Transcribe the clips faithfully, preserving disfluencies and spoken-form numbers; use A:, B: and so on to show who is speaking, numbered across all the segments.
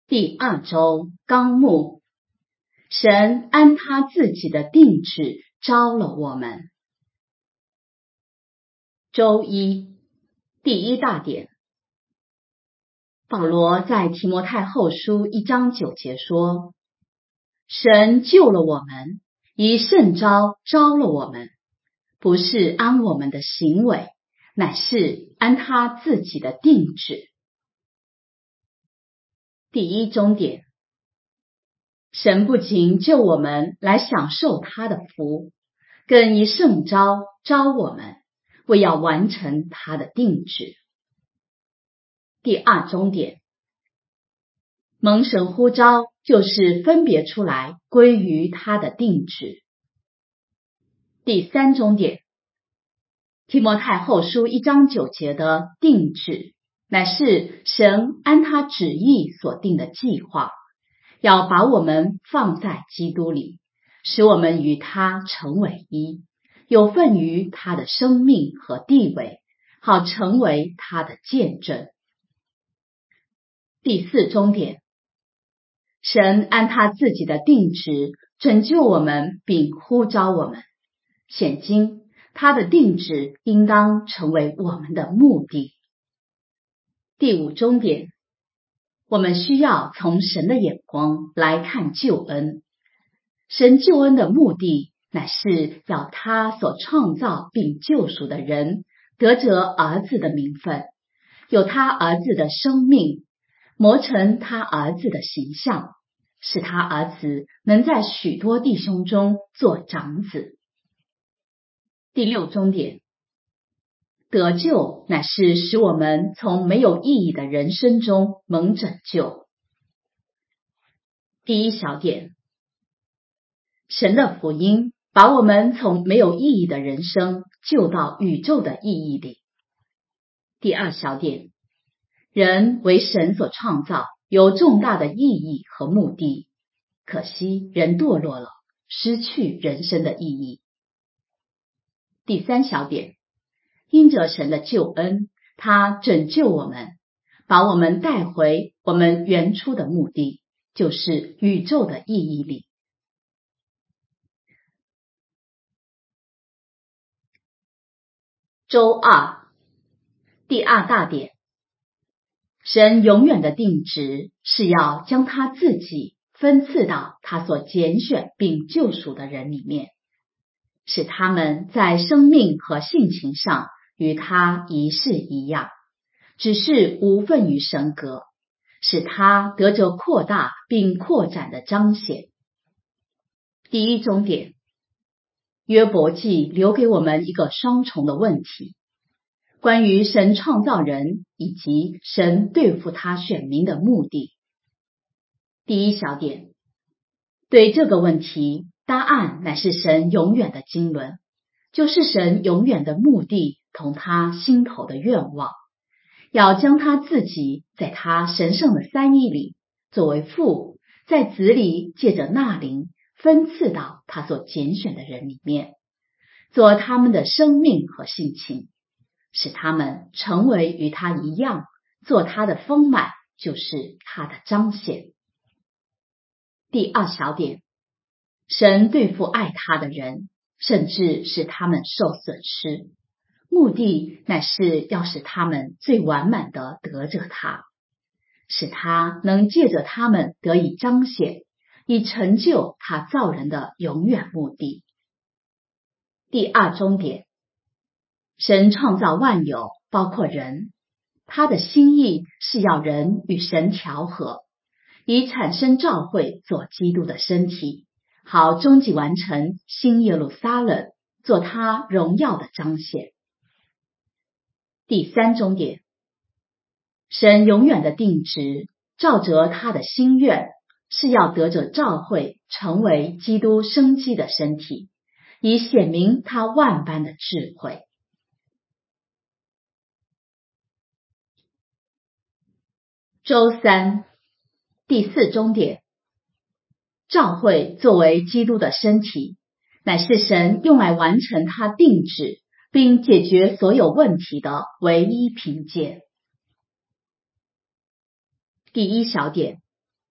A: 第二周纲目，神按他自己的定旨招了我们。周一，第一大点，保罗在提摩太后书一章九节说，神救了我们，以圣召招了我们，不是按我们的行为，乃是按他自己的定旨。第一中点，神不仅救我们来享受他的福，更以圣召招我们，为要完成他的定旨。第二中点，蒙神呼召就是分别出来归于他的定旨。第三中点，提摩太后书一章九节的定旨，乃是神按他旨意所定的计划，要把我们放在基督里，使我们与他成为一，有份于他的生命和地位，好成为他的见证。第四中点，神按他自己的定旨拯救我们并呼召我们，现今他的定旨应当成为我们的目的。第五中点，我们需要从神的眼光来看救恩。神救恩的目的乃是要他所创造并救赎的人得着儿子的名分，有他儿子的生命，磨成他儿子的形象，使他儿子能在许多弟兄中做长子。第六中点，得救乃是使我们从没有意义的人生中蒙拯救。第一小点，神的福音把我们从没有意义的人生救到宇宙的意义里。第二小点，人为神所创造，有重大的意义和目的，可惜人堕落了，失去人生的意义。第三小点，因着神的救恩，他拯救我们，把我们带回我们原初的目的，就是宇宙的意义里。周二，第二大点，神永远的定旨是要将他自己分赐到他所拣选并救赎的人里面，使他们在生命和性情上与他一式一样，只是无分于神格，使他得着扩大并扩展的彰显。第一中点，约伯记留给我们一个双重的问题，关于神创造人以及神对付他选民的目的。第一小点，对这个问题，答案乃是神永远的经纶，就是神永远的目的同他心头的愿望，要将他自己在他神圣的三一里作为父，在子里借着纳灵分赐到他所拣选的人里面，做他们的生命和性情，使他们成为与他一样，做他的丰满，就是他的彰显。第二小点，神对付爱他的人，甚至使他们受损失，目的乃是要使他们最完满地得着他，使他能借着他们得以彰显，以成就他造人的永远目的。第二中点，神创造万有，包括人，他的心意是要人与神调和，以产生召会做基督的身体，好终极完成新耶路撒冷，做他荣耀的彰显。第三中点，神永远的定旨照着他的心愿，是要得着召会成为基督生机的身体，以显明他万般的智慧。周三，第四中点，召会作为基督的身体，乃是神用来完成他定旨并解决所有问题的唯一凭借。第一小点，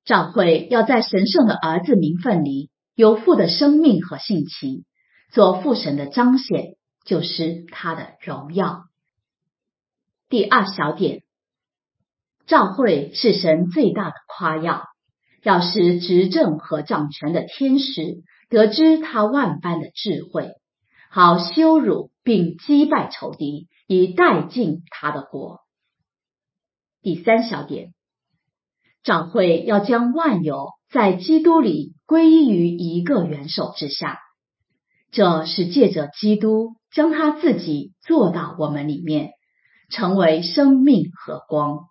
A: 教会要在神圣的儿子名分里有父的生命和性情，做父神的彰显，就是他的荣耀。第二小点，教会是神最大的夸耀，要使执政和掌权的天使得知他万般的智慧，好羞辱并击败仇敌，以带进他的国。第三小点，教会要将万有在基督里归依于一个元首之下，这是借着基督将他自己做到我们里面，成为生命和光。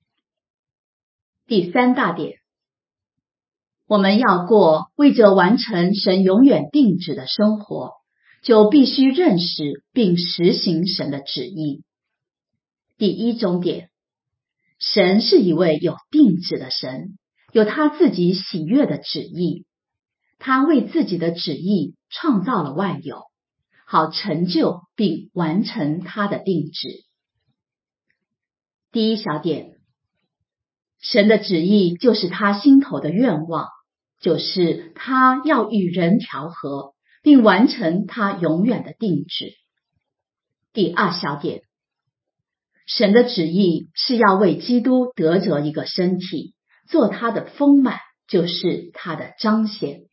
A: 第三大点，我们要过为着完成神永远定旨的生活，就必须认识并实行神的旨意。第一中点，神是一位有定旨的神，有他自己喜悦的旨意，他为自己的旨意创造了万有，好成就并完成他的定旨。第一小点，神的旨意就是他心头的愿望，就是他要与人调和，并完成他永远的定旨。第二小点，神的旨意是要为基督得着一个身体，做他的丰满，就是他的彰显。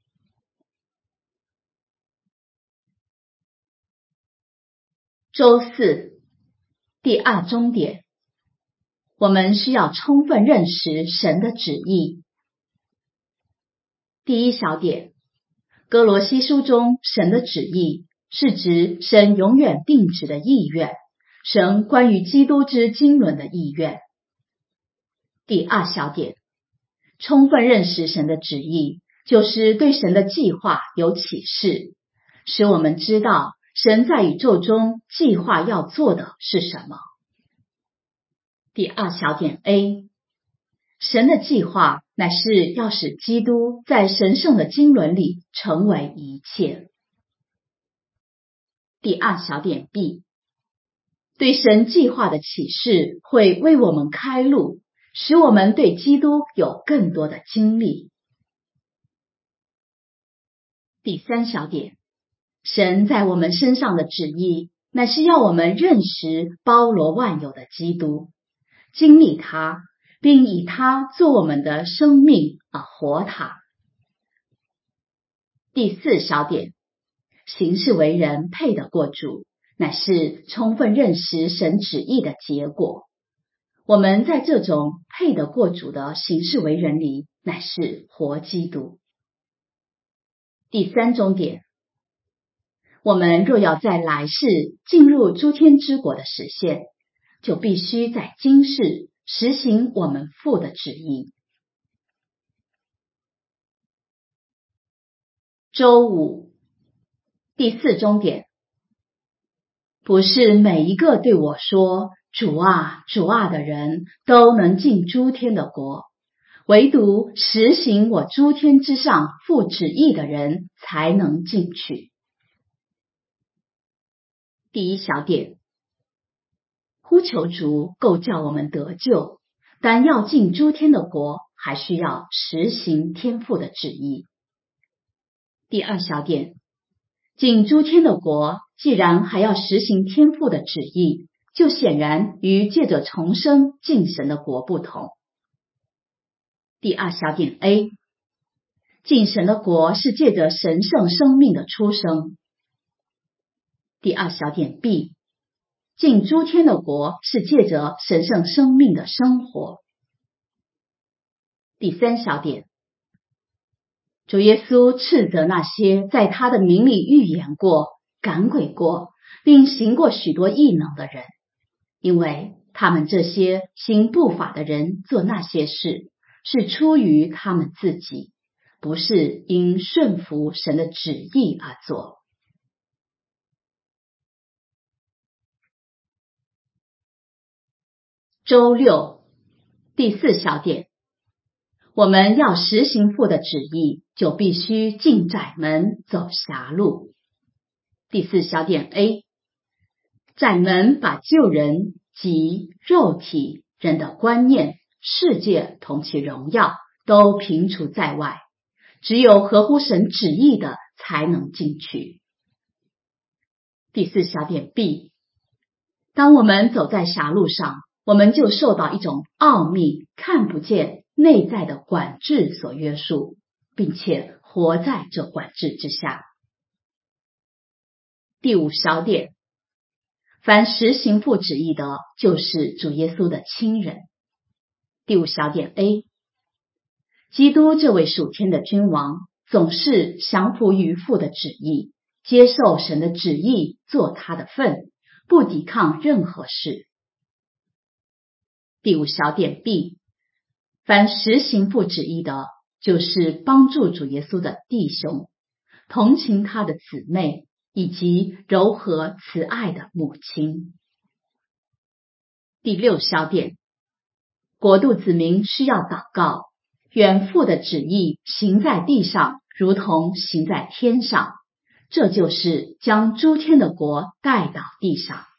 A: 周四，第二中点，我们需要充分认识神的旨意。第一小点，哥罗西书中神的旨意是指神永远定旨的意愿，神关于基督之经纶的意愿。第二小点，充分认识神的旨意，就是对神的计划有启示，使我们知道神在宇宙中计划要做的是什么。第二小点 A， 神的计划乃是要使基督在神圣的经纶里成为一切。第二小点 B， 对神计划的启示会为我们开路，使我们对基督有更多的经历。第三小点，神在我们身上的旨意乃是要我们认识包罗万有的基督，经历他，并以他做我们的生命而活他。第四小点，行事为人配得过主，乃是充分认识神旨意的结果。我们在这种配得过主的行事为人里，乃是活基督。第三中点，我们若要在来世进入诸天之国的实现，就必须在今世实行我们父的旨意。周五，第四中点，不是每一个对我说主啊主啊的人都能进诸天的国，唯独实行我诸天之上父旨意的人才能进去。第一小点，呼求主够叫我们得救，但要进诸天的国，还需要实行天父的旨意。第二小点，进诸天的国既然还要实行天父的旨意，就显然与借着重生进神的国不同。第二小点 A， 进神的国是借着神圣生命的出生。第二小点 B， 进诸天的国是借着神圣生命的生活。第三小点，主耶稣斥责那些在他的名里预言过、赶鬼过，并行过许多异能的人，因为他们这些行不法的人做那些事，是出于他们自己，不是因顺服神的旨意而做。周六，第四小点，我们要实行父的旨意，就必须进窄门，走狭路。第四小点 A， 窄门把救人及肉体、人的观念、世界同其荣耀都平除在外，只有合乎神旨意的才能进去。第四小点 B， 当我们走在狭路上，我们就受到一种奥秘看不见内在的管制所约束，并且活在这管制之下。第五小点，凡实行父旨意的，就是主耶稣的亲人。第五小点 A， 基督这位属天的君王总是降服于父的旨意，接受神的旨意做他的份，不抵抗任何事。第五小点 B， 凡实行父旨意的，就是帮助主耶稣的弟兄，同情他的姊妹，以及柔和慈爱的母亲。第六小点，国度子民需要祷告，愿父的旨意行在地上，如同行在天上，这就是将诸天的国带到地上。